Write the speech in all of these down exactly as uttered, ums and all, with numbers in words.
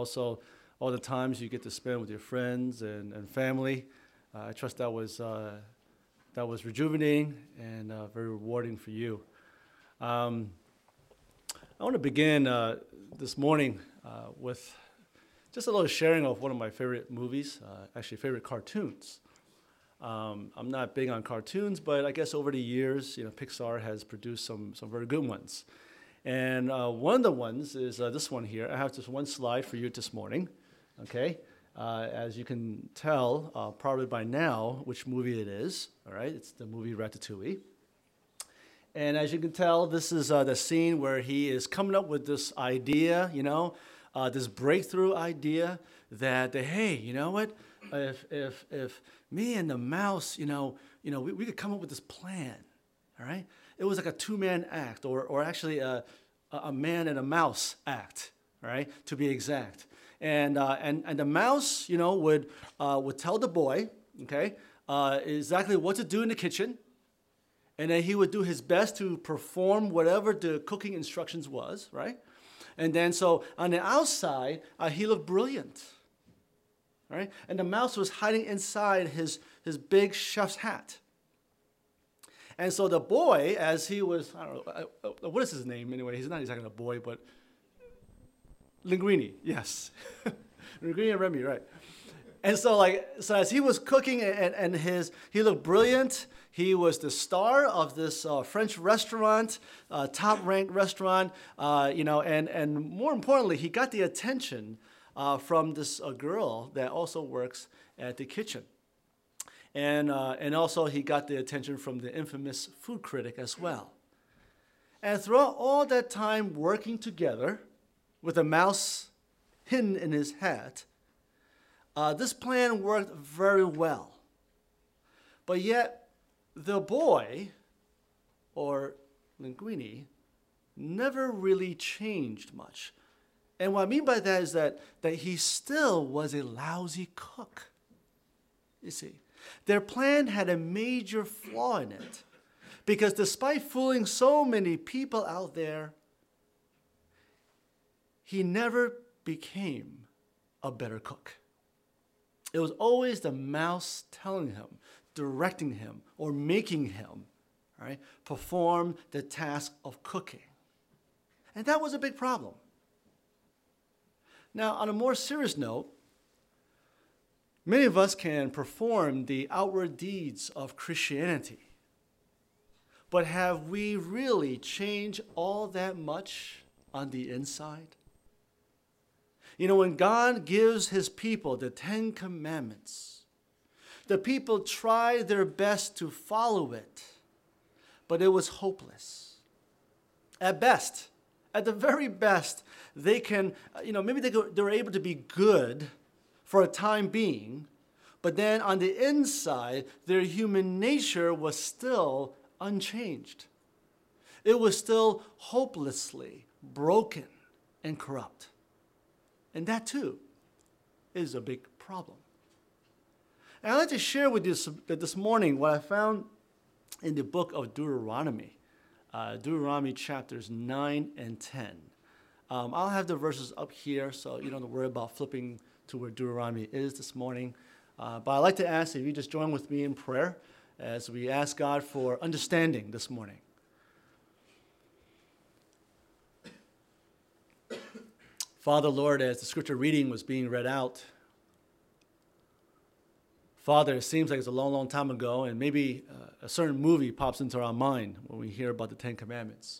also all the times you get to spend with your friends and, and family. Uh, I trust that was uh, that was rejuvenating and uh, very rewarding for you. Um, I want to begin uh, this morning uh, with just a little sharing of one of my favorite movies, uh, actually favorite cartoons. Um, I'm not big on cartoons, but I guess over the years, you know, Pixar has produced some some very good ones. And uh, one of the ones is uh, this one here. I have just one slide for you this morning, okay? Uh, as you can tell, uh, probably by now, which movie it is, all right? It's the movie Ratatouille. And as you can tell, this is uh, the scene where he is coming up with this idea, you know, uh, this breakthrough idea that, that, hey, you know what? If if if me and the mouse, you know, you know, we, we could come up with this plan, all right? It was like a two-man act, or or actually a a man and a mouse act, all right, to be exact. And uh, and and the mouse, you know, would uh, would tell the boy, okay, uh, exactly what to do in the kitchen, and then he would do his best to perform whatever the cooking instructions was, right? And then so on the outside, uh, he looked brilliant. Right? And the mouse was hiding inside his, his big chef's hat. And so the boy, as he was, I don't know, uh, what is his name anyway? He's not exactly a boy, but Linguini, yes. Linguini and Remy, right. And so like, so as he was cooking and, and his, he looked brilliant. He was the star of this uh, French restaurant, uh, top-ranked restaurant, uh, you know, and, and more importantly, he got the attention Uh, from this uh, girl that also works at the kitchen. And, uh, and also he got the attention from the infamous food critic as well. And throughout all that time working together with a mouse hidden in his hat, uh, this plan worked very well. But yet the boy, or Linguini, never really changed much. And what I mean by that is that, that he still was a lousy cook. You see, their plan had a major flaw in it. Because despite fooling so many people out there, he never became a better cook. It was always the mouse telling him, directing him, or making him, right, perform the task of cooking. And that was a big problem. Now, on a more serious note, many of us can perform the outward deeds of Christianity. But have we really changed all that much on the inside? You know, when God gives his people the Ten Commandments, the people try their best to follow it, but it was hopeless. At best, at the very best, they can, you know, maybe they go, they're able to be good for a time being, but then on the inside, their human nature was still unchanged. It was still hopelessly broken and corrupt. And that too is a big problem. And I'd like to share with you this morning what I found in the book of Deuteronomy. Uh, Deuteronomy chapters nine and ten. Um, I'll have the verses up here, so you don't have to worry about flipping to where Deuteronomy is this morning. Uh, but I'd like to ask if you just join with me in prayer as we ask God for understanding this morning. Father, Lord, as the scripture reading was being read out, Father, it seems like it's a long, long time ago, and maybe uh, a certain movie pops into our mind when we hear about the Ten Commandments.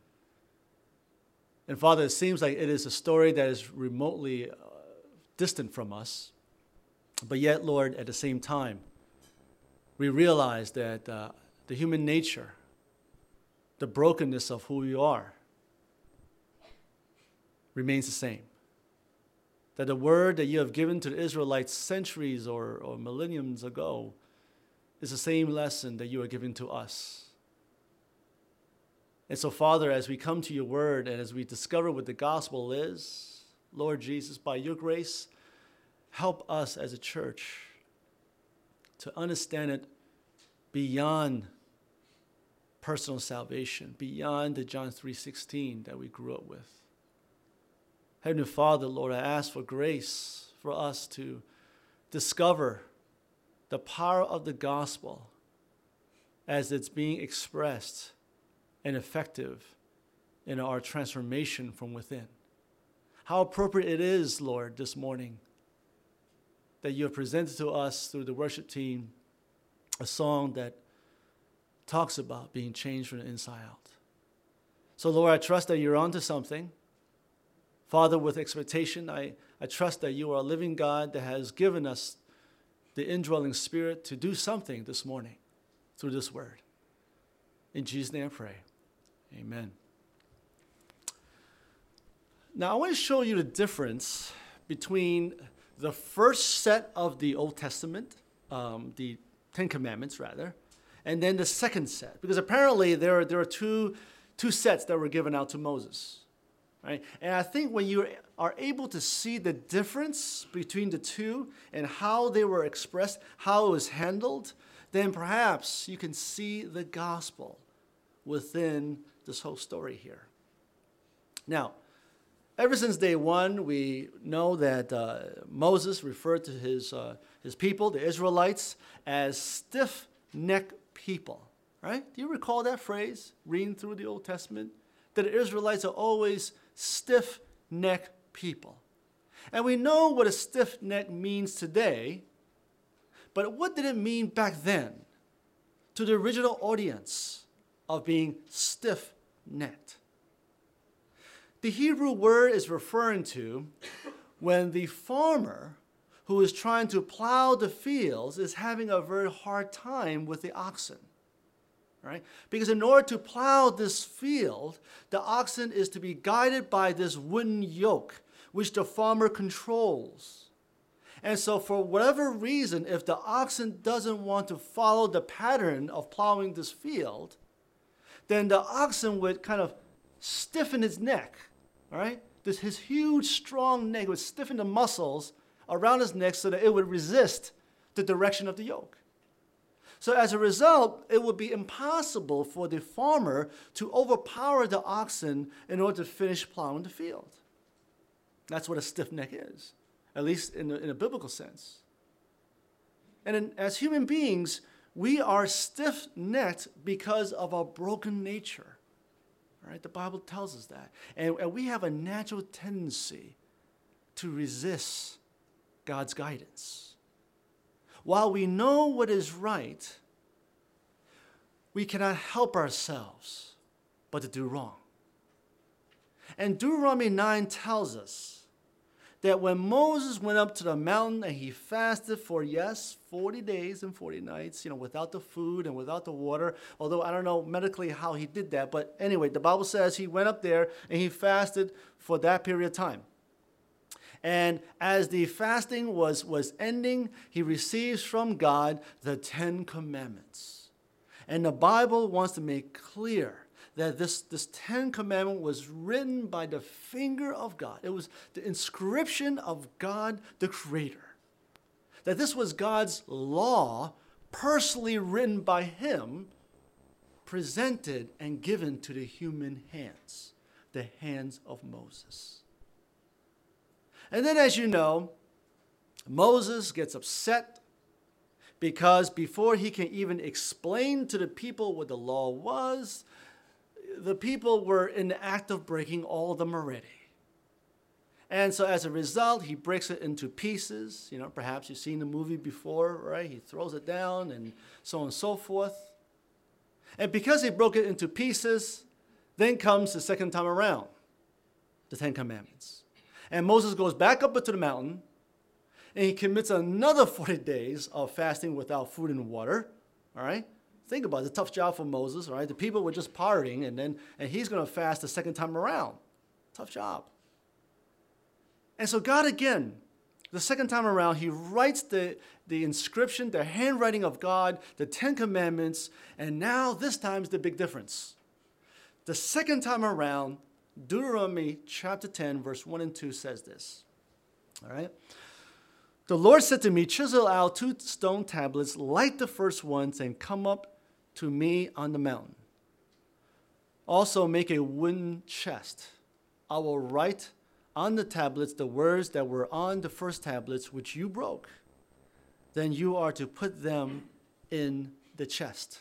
And Father, it seems like it is a story that is remotely uh, distant from us. But yet, Lord, at the same time, we realize that uh, the human nature, the brokenness of who we are, remains the same. That the word that you have given to the Israelites centuries or, or millenniums ago is the same lesson that you are giving to us. And so, Father, as we come to your word and as we discover what the gospel is, Lord Jesus, by your grace, help us as a church to understand it beyond personal salvation, beyond the John three sixteen that we grew up with. Heavenly Father, Lord, I ask for grace for us to discover the power of the gospel as it's being expressed and effective in our transformation from within. How appropriate it is, Lord, this morning that you have presented to us through the worship team a song that talks about being changed from the inside out. So, Lord, I trust that you're onto something. Father, with expectation, I, I trust that you are a living God that has given us the indwelling spirit to do something this morning through this word. In Jesus' name I pray. Amen. Now, I want to show you the difference between the first set of the Old Testament, um, the Ten Commandments, rather, and then the second set. Because apparently there are, there are two, two sets that were given out to Moses. Right? And I think when you are able to see the difference between the two and how they were expressed, how it was handled, then perhaps you can see the gospel within this whole story here. Now, ever since day one, we know that uh, Moses referred to his, uh, his people, the Israelites, as stiff-necked people. Right? Do you recall that phrase, reading through the Old Testament? That the Israelites are always stiff-necked people. And we know what a stiff neck means today, but what did it mean back then to the original audience of being stiff-necked? The Hebrew word is referring to when the farmer who is trying to plow the fields is having a very hard time with the oxen. Right? Because in order to plow this field, the oxen is to be guided by this wooden yoke, which the farmer controls. And so for whatever reason, if the oxen doesn't want to follow the pattern of plowing this field, then the oxen would kind of stiffen his neck. All right? This, his huge, strong neck would stiffen the muscles around his neck so that it would resist the direction of the yoke. So as a result, it would be impossible for the farmer to overpower the oxen in order to finish plowing the field. That's what a stiff neck is, at least in a, in a biblical sense. And in, as human beings, we are stiff-necked because of our broken nature. Right? The Bible tells us that. And, and we have a natural tendency to resist God's guidance. While we know what is right, we cannot help ourselves but to do wrong. And Deuteronomy nine tells us that when Moses went up to the mountain and he fasted for, yes, forty days and forty nights, you know, without the food and without the water, although I don't know medically how he did that, but anyway, the Bible says he went up there and he fasted for that period of time. And as the fasting was, was ending, he receives from God the Ten Commandments. And the Bible wants to make clear that this, this Ten Commandment was written by the finger of God. It was the inscription of God, the Creator. That this was God's law, personally written by him, presented and given to the human hands, the hands of Moses. And then, as you know, Moses gets upset because before he can even explain to the people what the law was, the people were in the act of breaking all of them already. And so as a result, he breaks it into pieces. You know, perhaps you've seen the movie before, right? He throws it down and so on and so forth. And because he broke it into pieces, then comes the second time around, the Ten Commandments. And Moses goes back up into the mountain, and he commits another forty days of fasting without food and water. All right? Think about it. It's a tough job for Moses, all right? The people were just partying, and then and he's going to fast the second time around. Tough job. And so God, again, the second time around, he writes the, the inscription, the handwriting of God, the Ten Commandments, and now this time is the big difference. The second time around, Deuteronomy chapter ten, verse one and two says this. All right? The Lord said to me, chisel out two stone tablets like the first ones and come up to me on the mountain. Also make a wooden chest. I will write on the tablets the words that were on the first tablets, which you broke, then you are to put them in the chest.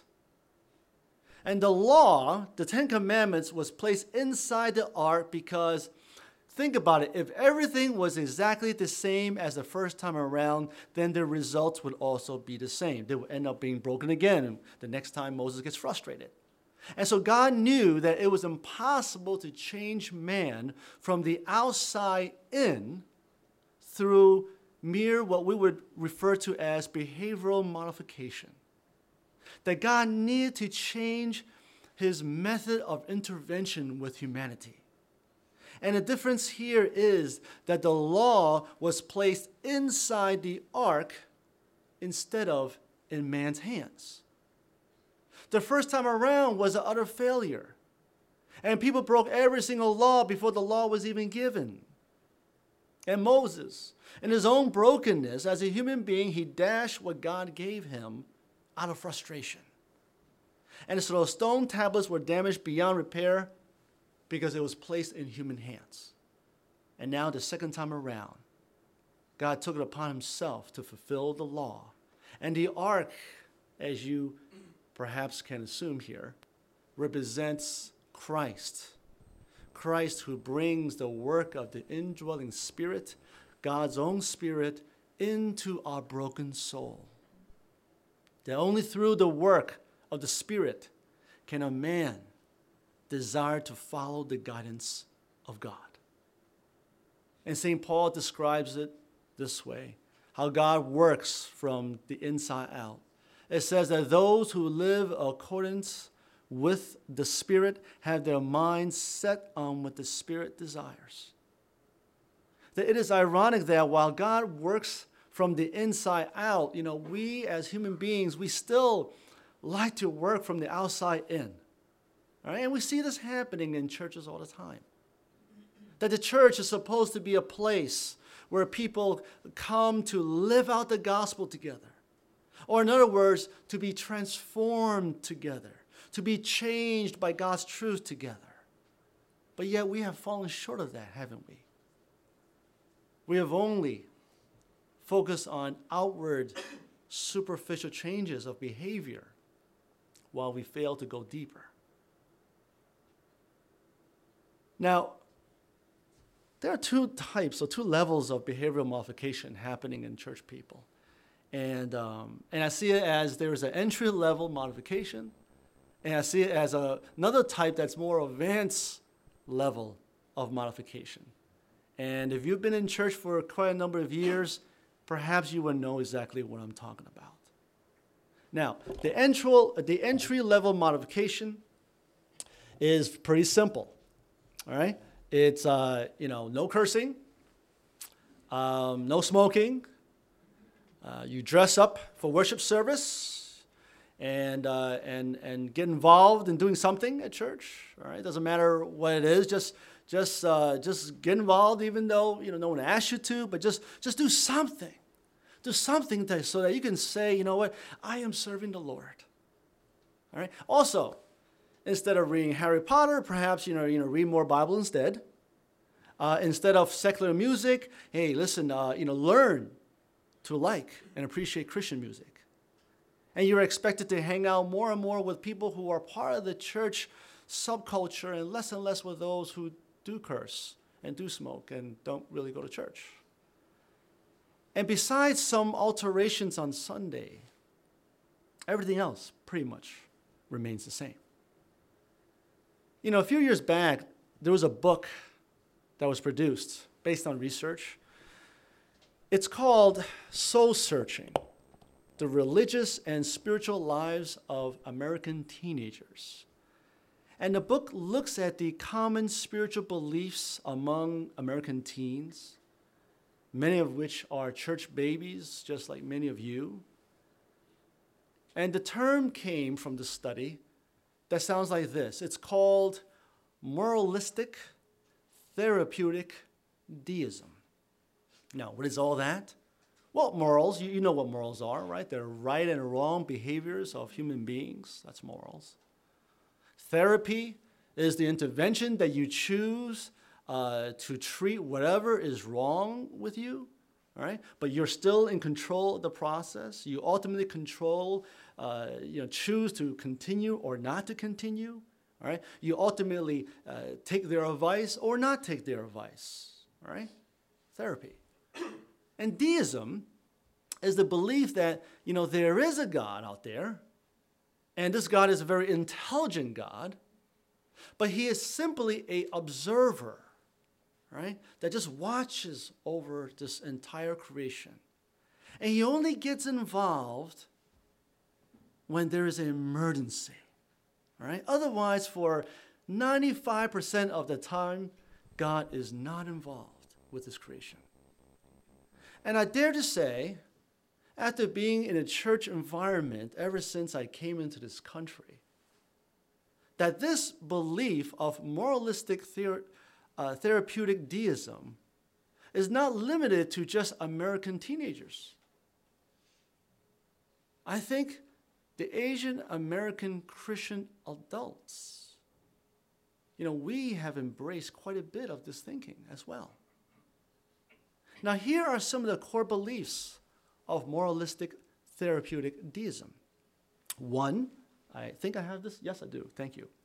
And the law, the Ten Commandments, was placed inside the ark because, think about it, if everything was exactly the same as the first time around, then the results would also be the same. They would end up being broken again the next time Moses gets frustrated. And so God knew that it was impossible to change man from the outside in through mere what we would refer to as behavioral modification. That God needed to change his method of intervention with humanity. And the difference here is that the law was placed inside the ark instead of in man's hands. The first time around was an utter failure. And people broke every single law before the law was even given. And Moses, in his own brokenness as a human being, he dashed what God gave him out of frustration. And so those stone tablets were damaged beyond repair because it was placed in human hands. And now the second time around, God took it upon himself to fulfill the law. And the ark, as you perhaps can assume here, represents Christ. Christ who brings the work of the indwelling Spirit, God's own Spirit, into our broken soul. That only through the work of the Spirit can a man desire to follow the guidance of God. And Saint Paul describes it this way, how God works from the inside out. It says that those who live accordance with the Spirit have their minds set on what the Spirit desires. That it is ironic that while God works from the inside out, you know, we as human beings, we still like to work from the outside in. All right? And we see this happening in churches all the time. That the church is supposed to be a place where people come to live out the gospel together. Or in other words, to be transformed together, to be changed by God's truth together. But yet we have fallen short of that, haven't we? We have only focused on outward, superficial changes of behavior while we fail to go deeper. Now, there are two types or two levels of behavioral modification happening in church people. And, um, and I see it as there's an entry-level modification, and I see it as a, another type that's more advanced level of modification. And if you've been in church for quite a number of years, perhaps you will know exactly what I'm talking about. Now, the entry, the entry-level modification is pretty simple, all right? It's, uh, you know, no cursing, um, no smoking. Uh, you dress up for worship service and, uh, and, and get involved in doing something at church, all right? Doesn't matter what it is, just, just, uh, just get involved even though, you know, no one asks you to, but just, just do something. Do something to, so that you can say, you know what, I am serving the Lord, all right? Also, instead of reading Harry Potter, perhaps, you know, you know, read more Bible instead. Uh, instead of secular music, hey, listen, uh, you know, learn to like and appreciate Christian music. And you're expected to hang out more and more with people who are part of the church subculture and less and less with those who do curse and do smoke and don't really go to church. And besides some alterations on Sunday, everything else pretty much remains the same. You know, a few years back, there was a book that was produced based on research. It's called Soul Searching, The Religious and Spiritual Lives of American Teenagers. And the book looks at the common spiritual beliefs among American teens, many of which are church babies, just like many of you. And the term came from the study that sounds like this. It's called moralistic therapeutic deism. Now, what is all that? Well, morals, you, you know what morals are, right? They're right and wrong behaviors of human beings. That's morals. Therapy is the intervention that you choose uh, to treat whatever is wrong with you, all right? But you're still in control of the process. You ultimately control, uh, you know, choose to continue or not to continue, all right? You ultimately uh, take their advice or not take their advice, all right? Therapy. And deism is the belief that, you know, there is a God out there, and this God is a very intelligent God, but he is simply an observer, right, that just watches over this entire creation. And he only gets involved when there is an emergency, right? Otherwise, for ninety-five percent of the time, God is not involved with his creation. And I dare to say, after being in a church environment ever since I came into this country, that this belief of moralistic ther- uh, therapeutic deism is not limited to just American teenagers. I think the Asian American Christian adults, you know, we have embraced quite a bit of this thinking as well. Now, here are some of the core beliefs of moralistic therapeutic deism. One, I think I have this. Yes, I do. Thank you.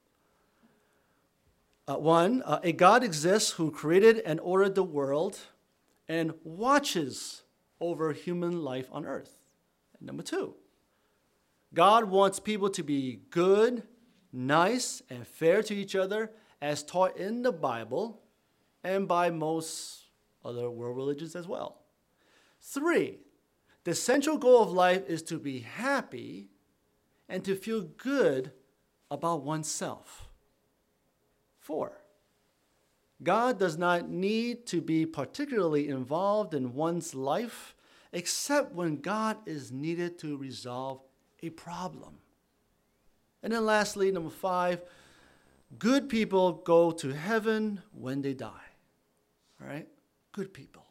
Uh, one, uh, a God exists who created and ordered the world and watches over human life on earth. And number two, God wants people to be good, nice, and fair to each other as taught in the Bible and by most other world religions as well. Three, the central goal of life is to be happy and to feel good about oneself. Four, God does not need to be particularly involved in one's life except when God is needed to resolve a problem. And then lastly, number five, good people go to heaven when they die. All right? Good people.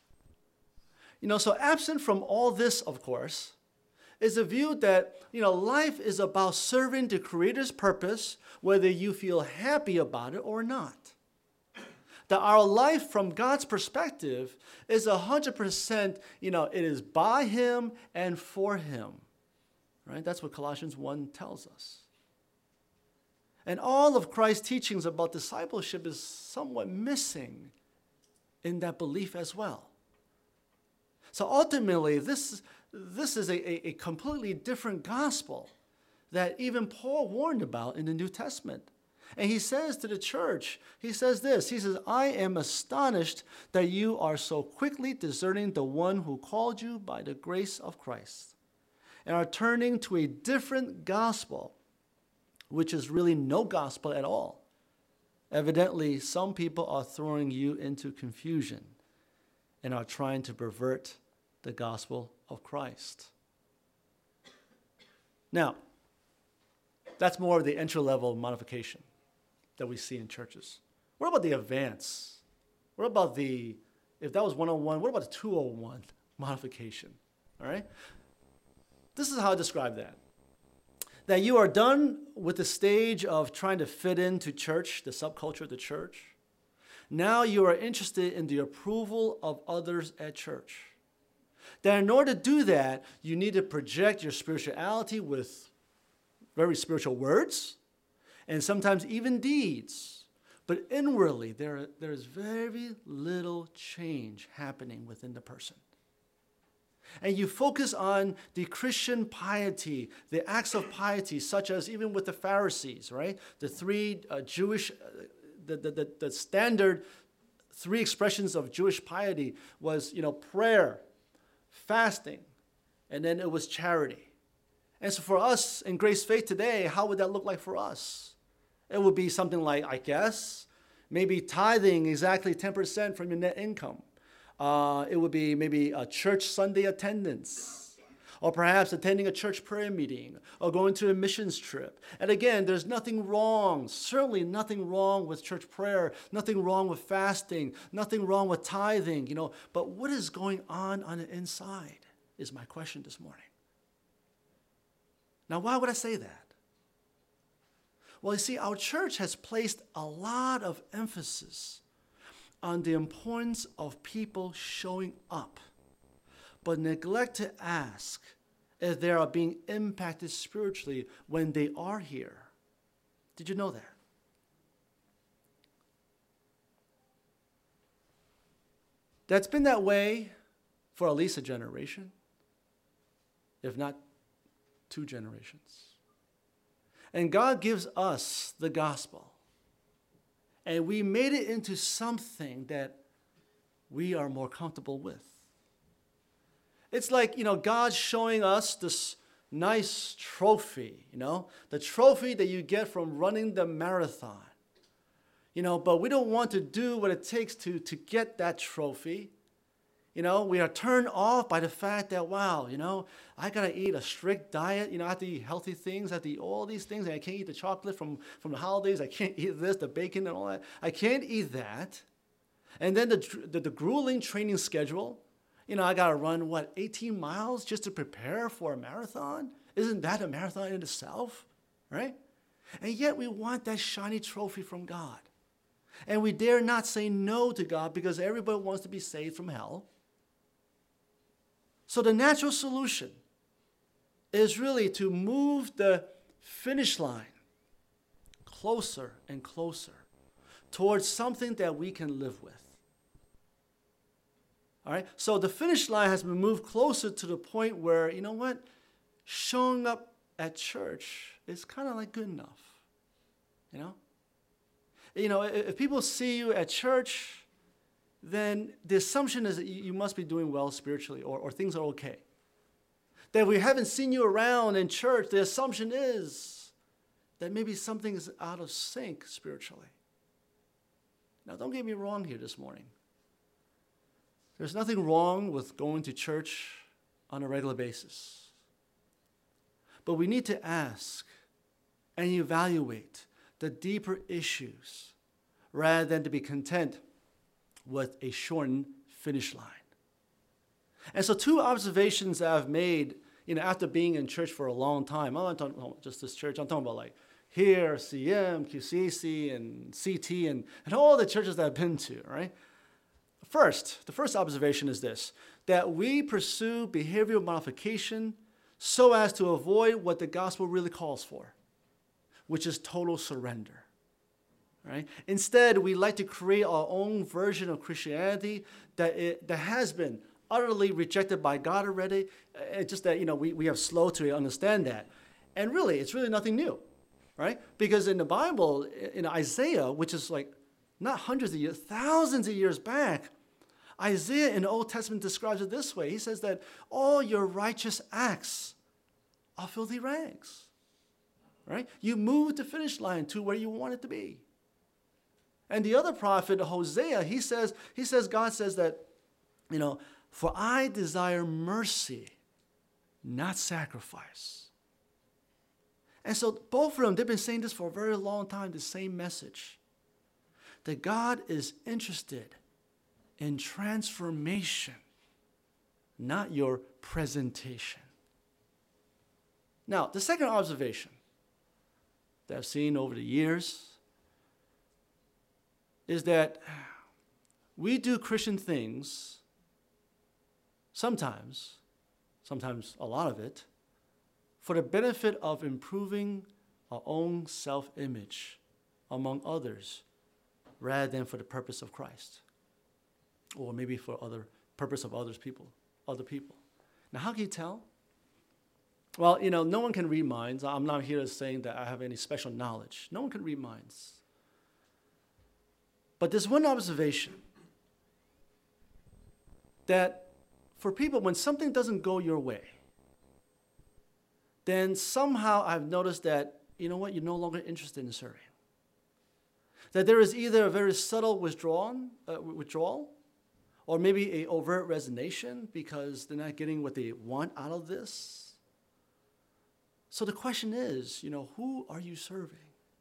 You know, so absent from all this, of course, is a view that, you know, life is about serving the Creator's purpose, whether you feel happy about it or not. That our life from God's perspective is one hundred percent, you know, it is by Him and for Him. Right? That's what Colossians one tells us. And all of Christ's teachings about discipleship is somewhat missing in that belief as well. So ultimately, this, this is a, a completely different gospel that even Paul warned about in the New Testament. And he says to the church, he says this, he says, I am astonished that you are so quickly deserting the one who called you by the grace of Christ and are turning to a different gospel, which is really no gospel at all. Evidently, some people are throwing you into confusion and are trying to pervert the gospel of Christ. Now, that's more of the entry-level modification that we see in churches. What about the advance? What about the, if that was one oh one, what about the two oh one modification? All right? This is how I describe that. That you are done with the stage of trying to fit into church, the subculture of the church. Now you are interested in the approval of others at church. That in order to do that, you need to project your spirituality with very spiritual words and sometimes even deeds. But inwardly, there, there is very little change happening within the person. And you focus on the Christian piety, the acts of piety, such as even with the Pharisees, right? The three uh, Jewish, uh, the, the, the, the standard three expressions of Jewish piety was, you know, prayer, fasting, and then it was charity. And so for us in Grace Faith today, how would that look like for us? It would be something like, I guess, maybe tithing exactly ten percent from your net income. Uh, it would be maybe a church Sunday attendance, or perhaps attending a church prayer meeting, or going to a missions trip. And again, there's nothing wrong, certainly nothing wrong with church prayer, nothing wrong with fasting, nothing wrong with tithing, you know. But what is going on on the inside is my question this morning. Now, why would I say that? Well, you see, our church has placed a lot of emphasis on the importance of people showing up, but neglect to ask if they are being impacted spiritually when they are here. Did you know that? That's been that way for at least a generation, if not two generations. And God gives us the gospel. And we made it into something that we are more comfortable with. It's like, you know, God showing us this nice trophy, you know, the trophy that you get from running the marathon. You know, but we don't want to do what it takes to, to get that trophy. You know, we are turned off by the fact that, wow, you know, I got to eat a strict diet. You know, I have to eat healthy things. I have to eat all these things. And I can't eat the chocolate from, from the holidays. I can't eat this, the bacon and all that. I can't eat that. And then the, the, the grueling training schedule. You know, I got to run, what, eighteen miles just to prepare for a marathon? Isn't that a marathon in itself, right? And yet we want that shiny trophy from God. And we dare not say no to God because everybody wants to be saved from hell. So the natural solution is really to move the finish line closer and closer towards something that we can live with. All right? So the finish line has been moved closer to the point where, you know what? Showing up at church is kind of like good enough. You know? You know, if people see you at church, then the assumption is that you must be doing well spiritually or, or things are okay. That we haven't seen you around in church, the assumption is that maybe something is out of sync spiritually. Now, don't get me wrong here this morning. There's nothing wrong with going to church on a regular basis. But we need to ask and evaluate the deeper issues rather than to be content with a shortened finish line. And so two observations that I've made, you know, after being in church for a long time. I'm not talking about just this church. I'm talking about like here, C M, Q C C, and C T, and, and all the churches that I've been to, right? First, the first observation is this, that we pursue behavioral modification so as to avoid what the gospel really calls for, which is total surrender. Right? Instead, we like to create our own version of Christianity that it, that has been utterly rejected by God already. It's just that, you know, we, we have slow to understand that. And really, it's really nothing new, right? Because in the Bible, in Isaiah, which is like not hundreds of years, thousands of years back, Isaiah in the Old Testament describes it this way. He says that all your righteous acts are filthy rags, right? You moved the finish line to where you want it to be. And the other prophet, Hosea, he says, he says, God says that, you know, for I desire mercy, not sacrifice. And so both of them, they've been saying this for a very long time, the same message. That God is interested in transformation, not your presentation. Now, the second observation that I've seen over the years is that we do Christian things sometimes, sometimes a lot of it, for the benefit of improving our own self-image among others rather than for the purpose of Christ. Or maybe for other purpose of others people, other people. Now, how can you tell? Well, you know, no one can read minds. I'm not here saying that I have any special knowledge. No one can read minds. But there's one observation that for people, when something doesn't go your way, then somehow I've noticed that, you know what, you're no longer interested in serving. That there is either a very subtle withdrawal, uh, withdrawal or maybe an overt resignation because they're not getting what they want out of this. So the question is, you know, who are you serving?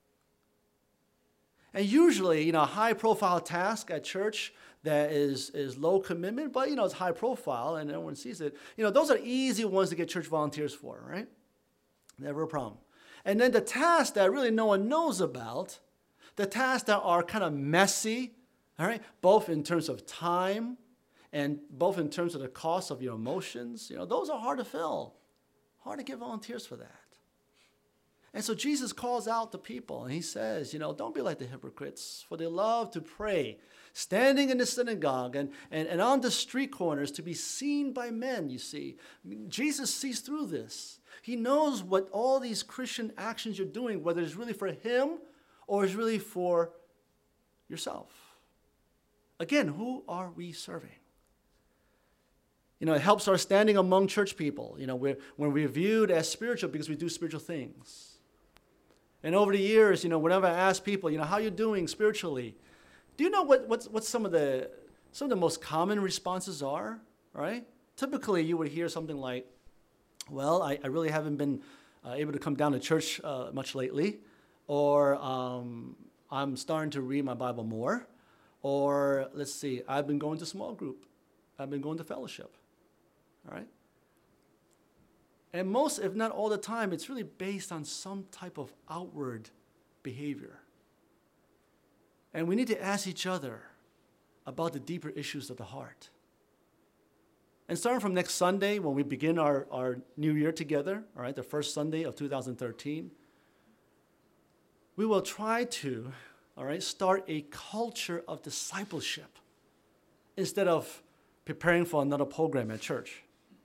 And usually, you know, a high-profile task at church that is, is low commitment, but, you know, it's high profile and everyone sees it. You know, those are easy ones to get church volunteers for, right? Never a problem. And then the tasks that really no one knows about, the tasks that are kind of messy, All right? Both in terms of time and both in terms of the cost of your emotions. You know, those are hard to fill. Hard to get volunteers for that. And so Jesus calls out the people and he says, you know, don't be like the hypocrites, for they love to pray, standing in the synagogue and, and, and on the street corners to be seen by men, you see. Jesus sees through this. He knows what all these Christian actions you're doing, whether it's really for him or it's really for yourself. Again, who are we serving? You know, it helps our standing among church people. You know, we're, when we're viewed as spiritual because we do spiritual things. And over the years, you know, whenever I ask people, you know, how are you doing spiritually? Do you know what what's, what some of the some of the most common responses are? Right? Typically, you would hear something like, "Well, I, I really haven't been uh, able to come down to church uh, much lately," or um, "I'm starting to read my Bible more," or let's see, "I've been going to small group, I've been going to fellowship." All right. And most, if not all the time, it's really based on some type of outward behavior. And we need to ask each other about the deeper issues of the heart. And starting from next Sunday, when we begin our, our new year together, all right, the first Sunday of two thousand thirteen, we will try to, all right, start a culture of discipleship instead of preparing for another program at church.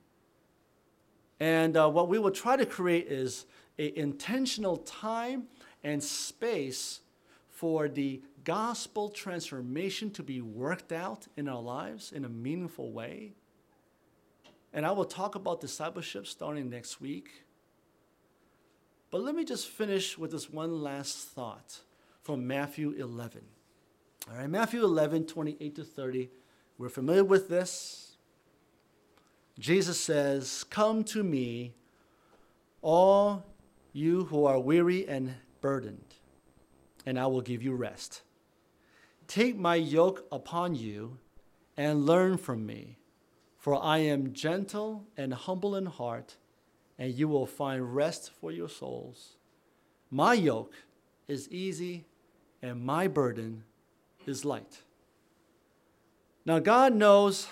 And uh, what we will try to create is an intentional time and space for the gospel transformation to be worked out in our lives in a meaningful way. And I will talk about discipleship starting next week. But let me just finish with this one last thought from Matthew eleven. All right, Matthew eleven, twenty-eight to thirty. We're familiar with this. Jesus says, "Come to me, all you who are weary and burdened, and I will give you rest. Take my yoke upon you and learn from me, for I am gentle and humble in heart, and you will find rest for your souls. My yoke is easy and my burden is light." Now, God knows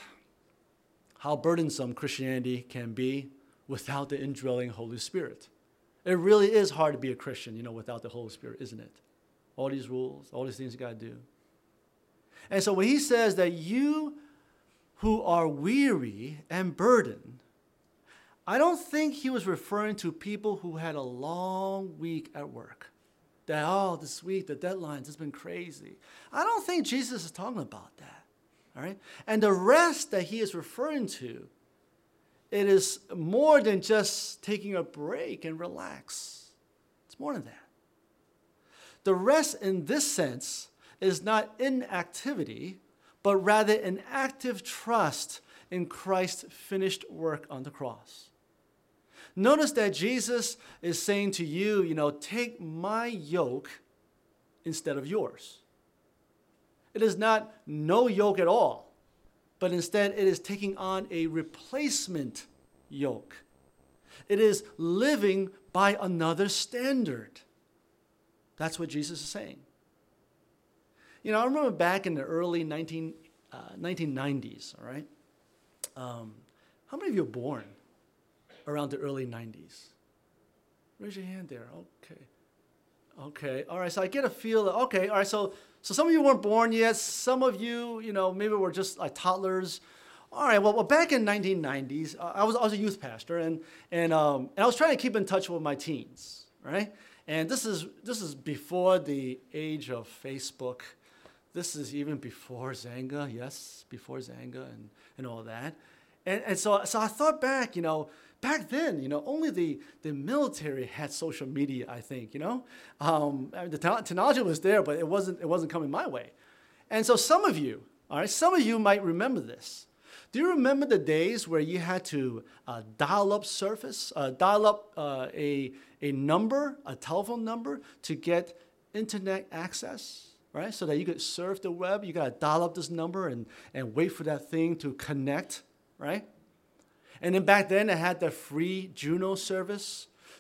how burdensome Christianity can be without the indwelling Holy Spirit. It really is hard to be a Christian, you know, without the Holy Spirit, isn't it? All these rules, all these things you got to do. And so when he says that you who are weary and burdened, I don't think he was referring to people who had a long week at work. That, oh, this week, the deadlines, it's been crazy. I don't think Jesus is talking about that. All right? And the rest that he is referring to, it is more than just taking a break and relax. It's more than that. The rest in this sense is not inactivity, but rather an active trust in Christ's finished work on the cross. Notice that Jesus is saying to you, you know, take my yoke instead of yours. It is not no yoke at all, but instead it is taking on a replacement yoke. It is living by another standard. That's what Jesus is saying. You know, I remember back in the early nineteen, uh, nineteen nineties, all right? Um, how many of you were born around the early nineties? Raise your hand there. Okay. Okay. All right. So I get a feel. Okay. All right. So so some of you weren't born yet. Some of you, you know, maybe were just like toddlers. All right. Well, well back in nineteen nineties, uh, I was I was a youth pastor, and and um and I was trying to keep in touch with my teens, right? And this is this is before the age of Facebook. This is even before Xanga. Yes, before Xanga and and all that. And and so so I thought back, you know. Back then, you know, only the, the military had social media, I think, you know. Um, I mean, the technology was there, but it wasn't, it wasn't coming my way. And so some of you, all right, some of you might remember this. Do you remember the days where you had to uh, dial up service, uh, dial up uh, a, a number, a telephone number to get internet access, right? So that you could surf the web. You got to dial up this number and, and wait for that thing to connect, right? And then back then, it had the free Juno service.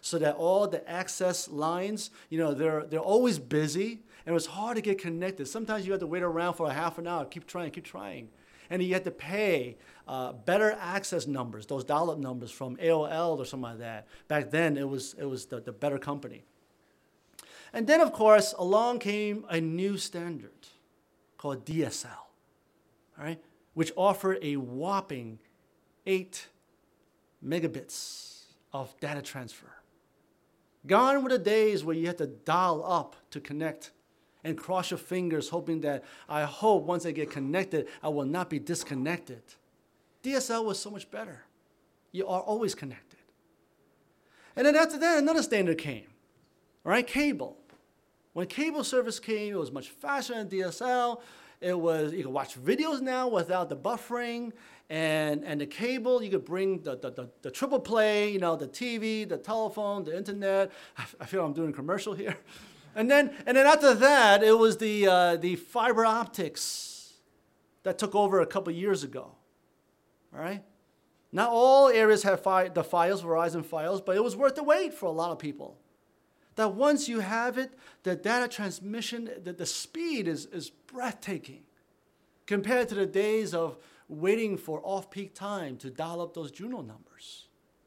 so that all the access lines, you know, they're, they're always busy, and it was hard to get connected. Sometimes you had to wait around for a half an hour, keep trying, keep trying. And you had to pay uh, better access numbers, those dial-up numbers from A O L or something like that. Back then, it was, it was the, the better company. And then, of course, along came a new standard called D S L, all right, which offered a whopping eight megabits of data transfer. Gone were the days where you had to dial up to connect and cross your fingers hoping that, I hope once I get connected, I will not be disconnected. D S L was so much better. You are always connected. And then after that, another standard came, all right, cable. When cable service came, it was much faster than D S L. It was, you could watch videos now without the buffering, and, and the cable, you could bring the, the, the, the triple play, you know, the T V, the telephone, the internet. I, I feel I'm doing a commercial here. And then, and then after that, it was the, uh, the fiber optics that took over a couple years ago, all right? Not all areas have fi- the Fios, Verizon Fios, but it was worth the wait for a lot of people. That once you have it, the data transmission, the, the speed is, is breathtaking compared to the days of waiting for off-peak time to dial up those Juno numbers.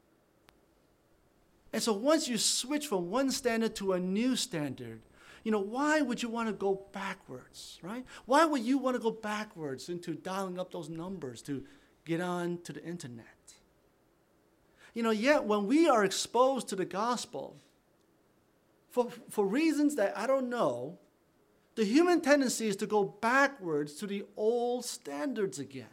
And so once you switch from one standard to a new standard, you know, why would you want to go backwards, right? Why would you want to go backwards into dialing up those numbers to get on to the internet? You know, yet when we are exposed to the gospel, for, for reasons that I don't know, the human tendency is to go backwards to the old standards again.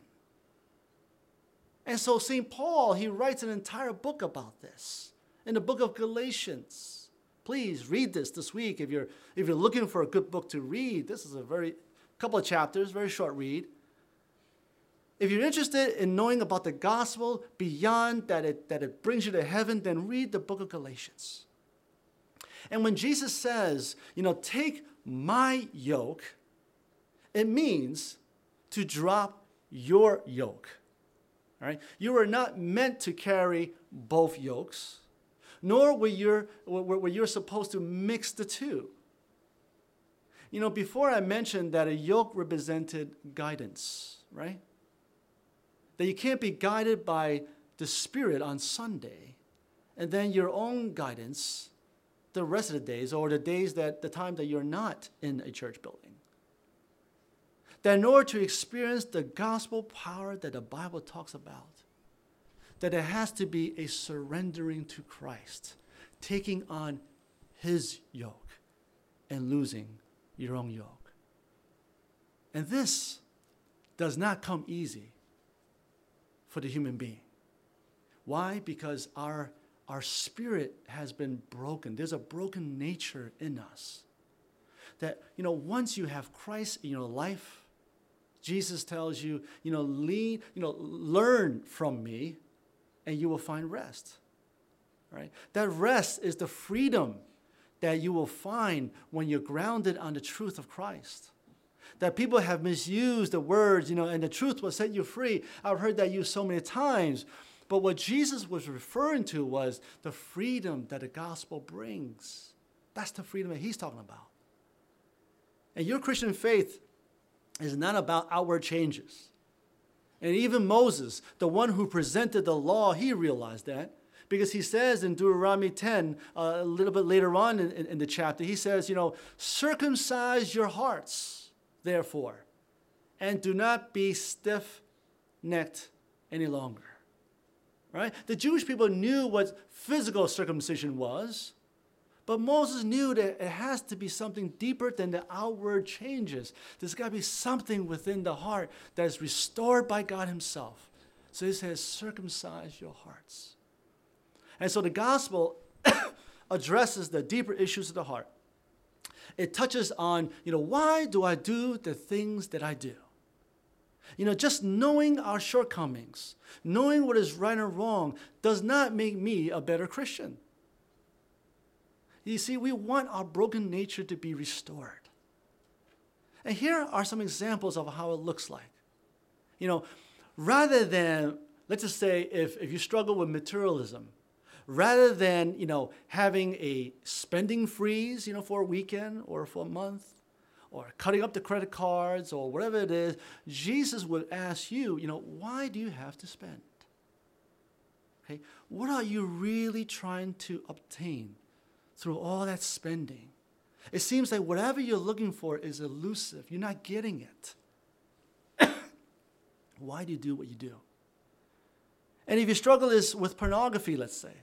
And so Saint Paul, he writes an entire book about this in the book of Galatians. Please read this this week. If you're, if you're looking for a good book to read, this is a very, couple of chapters, very short read. If you're interested in knowing about the gospel beyond that it, that it brings you to heaven, then read the book of Galatians. And when Jesus says, you know, take my yoke, it means to drop your yoke. All right? You are not meant to carry both yokes, nor were you were you're supposed to mix the two. You know, before I mentioned that a yoke represented guidance, right? That you can't be guided by the Spirit on Sunday, and then your own guidance the rest of the days, or the days that the time that you're not in a church building. That in order to experience the gospel power that the Bible talks about, that it has to be a surrendering to Christ, taking on his yoke and losing your own yoke. And this does not come easy for the human being. Why? Because our Our spirit has been broken. There's a broken nature in us. That, you know, once you have Christ in your life, Jesus tells you, you know, lean, you know, learn from me and you will find rest. Right? That rest is the freedom that you will find when you're grounded on the truth of Christ. That people have misused the words, you know, and the truth will set you free. I've heard that used so many times. But what Jesus was referring to was the freedom that the gospel brings. That's the freedom that he's talking about. And your Christian faith is not about outward changes. And even Moses, the one who presented the law, he realized that. Because he says in Deuteronomy ten, uh, a little bit later on in, in, in the chapter, he says, you know, circumcise your hearts, therefore, and do not be stiff-necked any longer. Right? The Jewish people knew what physical circumcision was, but Moses knew that it has to be something deeper than the outward changes. There's got to be something within the heart that is restored by God himself. So he says, circumcise your hearts. And so the gospel addresses the deeper issues of the heart. It touches on, you know, why do I do the things that I do? You know, just knowing our shortcomings, knowing what is right and wrong, does not make me a better Christian. You see, we want our broken nature to be restored. And here are some examples of how it looks like. You know, rather than, let's just say, if, if you struggle with materialism, rather than, you know, having a spending freeze, you know, for a weekend or for a month, or cutting up the credit cards or whatever it is, Jesus would ask you, you know, why do you have to spend? Okay, what are you really trying to obtain through all that spending? It seems like whatever you're looking for is elusive. You're not getting it. Why do you do what you do? And if your struggle is with pornography, let's say,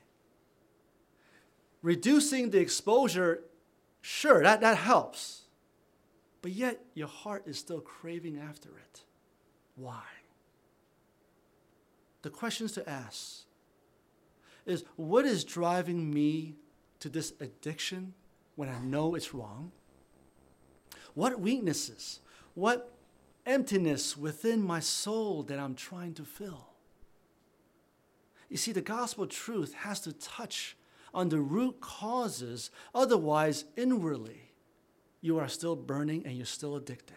reducing the exposure, sure, that, that helps. But yet, your heart is still craving after it. Why? The questions to ask is, what is driving me to this addiction when I know it's wrong? What weaknesses, what emptiness within my soul that I'm trying to fill? You see, the gospel truth has to touch on the root causes, otherwise, inwardly, you are still burning and you're still addicted.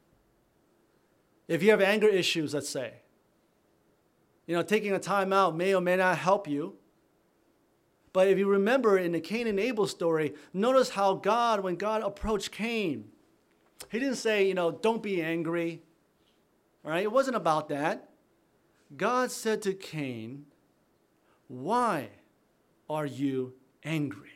If you have anger issues, let's say, you know, taking a time out may or may not help you. But if you remember in the Cain and Abel story, notice how God, when God approached Cain, he didn't say, you know, don't be angry. All right? It wasn't about that. God said to Cain, why are you angry?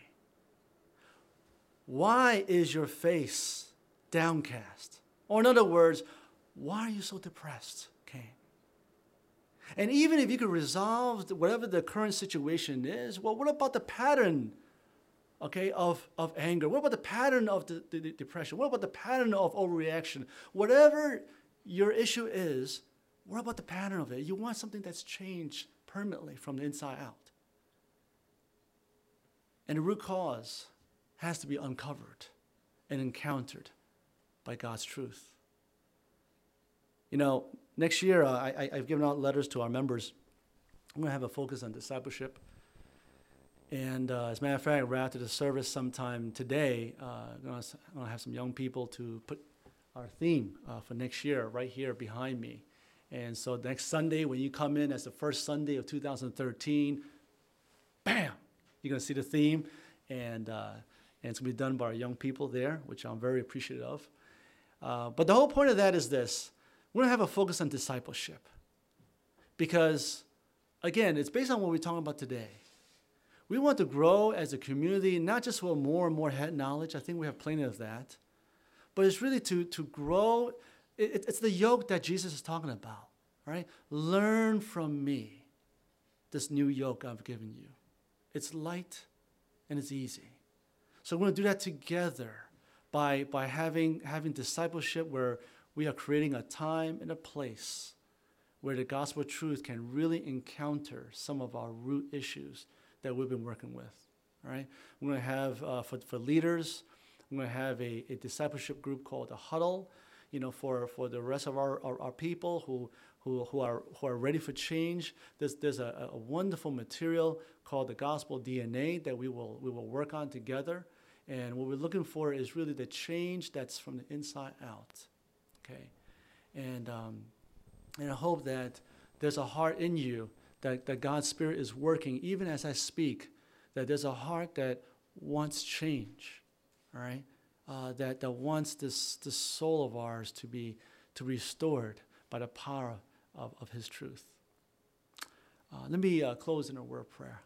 Why is your face downcast? Or in other words, why are you so depressed, Cain? And even if you could resolve whatever the current situation is, well, what about the pattern, okay, of, of anger? What about the pattern of the, the, the depression? What about the pattern of overreaction? Whatever your issue is, what about the pattern of it? You want something that's changed permanently from the inside out. And the root cause has to be uncovered and encountered by God's truth. You know, next year, uh, I, I've given out letters to our members. I'm going to have a focus on discipleship. And uh, as a matter of fact, right after the service sometime today, uh, I'm going to have some young people to put our theme uh, for next year right here behind me. And so next Sunday, when you come in as the first Sunday of two thousand thirteen, bam, you're going to see the theme. And, uh, and it's going to be done by our young people there, which I'm very appreciative of. Uh, but the whole point of that is this. We're going to have a focus on discipleship. Because, again, it's based on what we're talking about today. We want to grow as a community, not just with more and more head knowledge. I think we have plenty of that. But it's really to, to grow. It, it's the yoke that Jesus is talking about. Right? Learn from me this new yoke I've given you. It's light and it's easy. So we're going to do that together by, by having, having discipleship where we are creating a time and a place where the gospel truth can really encounter some of our root issues that we've been working with. All right? We're going to have, uh, for, for leaders, we're going to have a, a discipleship group called the Huddle, you know, for, for the rest of our, our, our people who, who, who, are, who are ready for change. There's, there's a, a wonderful material called the Gospel D N A that we will, we will work on together. And what we're looking for is really the change that's from the inside out. Okay? And, um, and I hope that there's a heart in you that, that God's Spirit is working, even as I speak, that there's a heart that wants change, all right? Uh, that, that wants this, this soul of ours to be to restored by the power of, of His truth. Uh, let me uh, close in a word of prayer.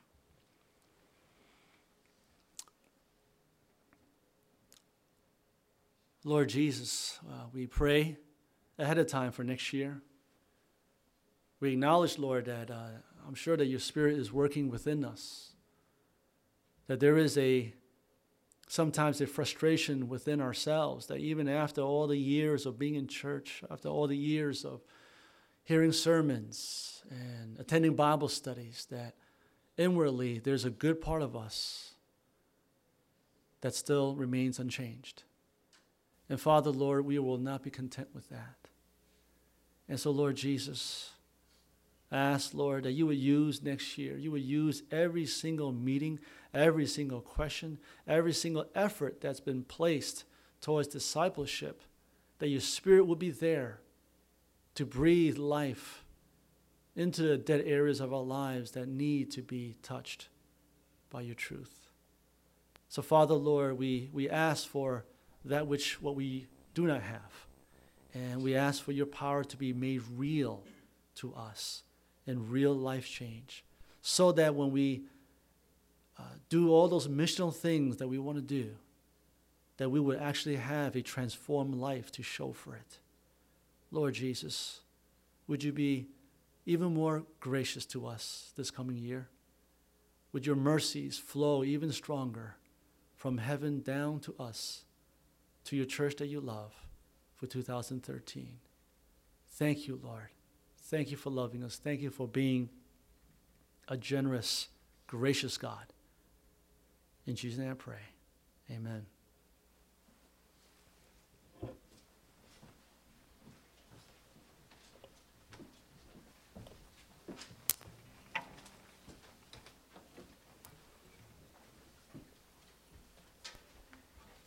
Lord Jesus, uh, we pray ahead of time for next year. We acknowledge, Lord, that uh, I'm sure that your Spirit is working within us, that there is a sometimes a frustration within ourselves, that even after all the years of being in church, after all the years of hearing sermons and attending Bible studies, that inwardly there's a good part of us that still remains unchanged. And Father, Lord, we will not be content with that. And so, Lord Jesus, I ask, Lord, that you would use next year, you would use every single meeting, every single question, every single effort that's been placed towards discipleship, that your Spirit would be there to breathe life into the dead areas of our lives that need to be touched. by your truth. So, Father, Lord, we, we ask for that which what we do not have. And we ask for your power to be made real to us in real life change, so that when we uh, do all those missional things that we want to do, that we would actually have a transformed life to show for it. Lord Jesus, would you be even more gracious to us this coming year? Would your mercies flow even stronger from heaven down to us, to your church that you love, for two thousand thirteen. Thank you, Lord. Thank you for loving us. Thank you for being a generous, gracious God. In Jesus' name I pray. Amen.